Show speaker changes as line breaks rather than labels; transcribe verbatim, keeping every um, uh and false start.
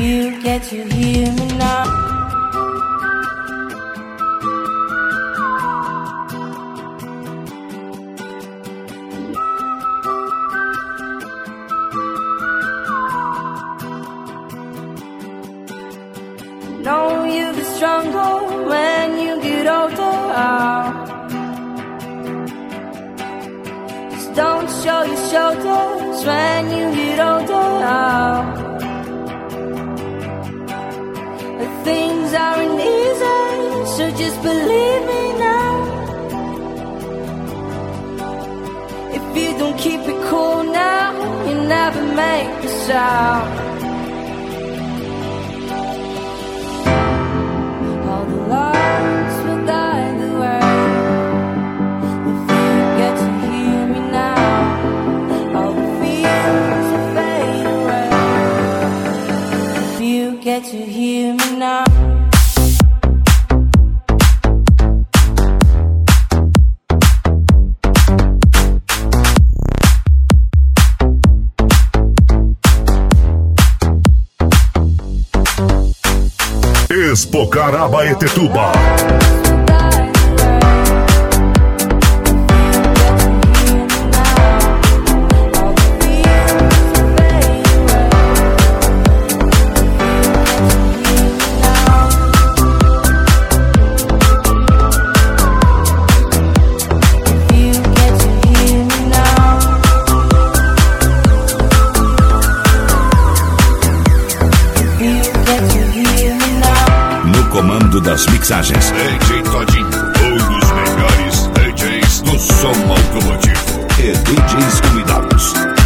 you get to hear me now. Know you get stronger when you get older. Just don't show your shoulders when you get older. But things aren't easy, so just believe me now. If you don't keep it cool now, you never make a sound. Lights will guide the way. If you get to hear me now, all the fears will fade away. If you get to hear me now.
Expocaraba-Etetuba.
Comando das mixagens
D J Todinho, um dos melhores D Js do som automotivo
e D Js convidados.